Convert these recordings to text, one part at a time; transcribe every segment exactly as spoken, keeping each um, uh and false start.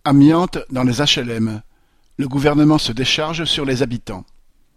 Amiante dans les H L M. Le gouvernement se décharge sur les habitants.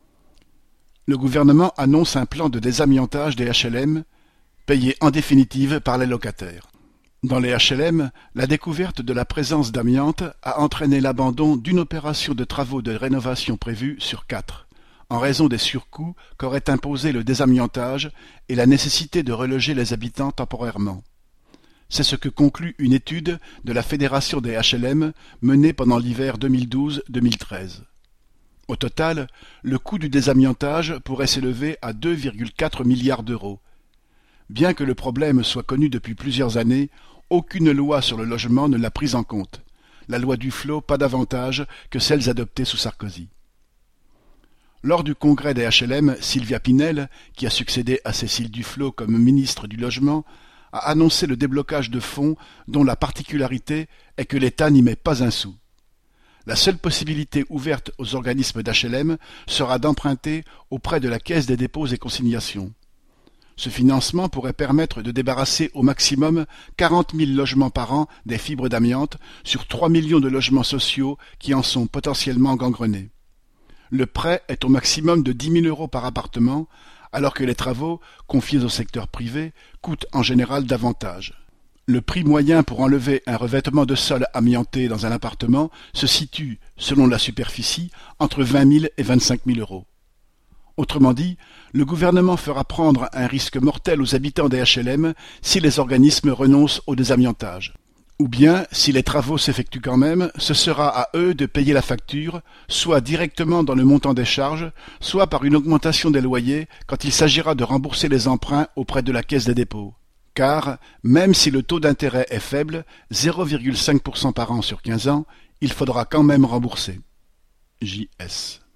Le gouvernement annonce un plan de désamiantage des H L M, payé en définitive par les locataires. Dans les H L M, la découverte de la présence d'amiante a entraîné l'abandon d'une opération de travaux de rénovation prévue sur quatre, en raison des surcoûts qu'aurait imposé le désamiantage et la nécessité de reloger les habitants temporairement. C'est ce que conclut une étude de la Fédération des H L M menée pendant l'hiver deux mille douze deux mille treize. Au total, le coût du désamiantage pourrait s'élever à deux virgule quatre milliards d'euros. Bien que le problème soit connu depuis plusieurs années, aucune loi sur le logement ne l'a pris en compte. La loi Duflot pas davantage que celles adoptées sous Sarkozy. Lors du congrès des H L M, Sylvia Pinel, qui a succédé à Cécile Duflot comme ministre du Logement, a annoncé le déblocage de fonds dont la particularité est que l'État n'y met pas un sou. La seule possibilité ouverte aux organismes d'H L M sera d'emprunter auprès de la Caisse des dépôts et consignations. Ce financement pourrait permettre de débarrasser au maximum quarante mille logements par an des fibres d'amiante sur trois millions de logements sociaux qui en sont potentiellement gangrenés. Le prêt est au maximum de dix mille euros par appartement, alors que les travaux, confiés au secteur privé, coûtent en général davantage. Le prix moyen pour enlever un revêtement de sol amianté dans un appartement se situe, selon la superficie, entre vingt mille et vingt-cinq mille euros. Autrement dit, le gouvernement fera prendre un risque mortel aux habitants des H L M si les organismes renoncent au désamiantage. Ou bien, si les travaux s'effectuent quand même, ce sera à eux de payer la facture, soit directement dans le montant des charges, soit par une augmentation des loyers quand il s'agira de rembourser les emprunts auprès de la Caisse des dépôts. Car, même si le taux d'intérêt est faible, zéro virgule cinq pour cent par an sur quinze ans, il faudra quand même rembourser. J S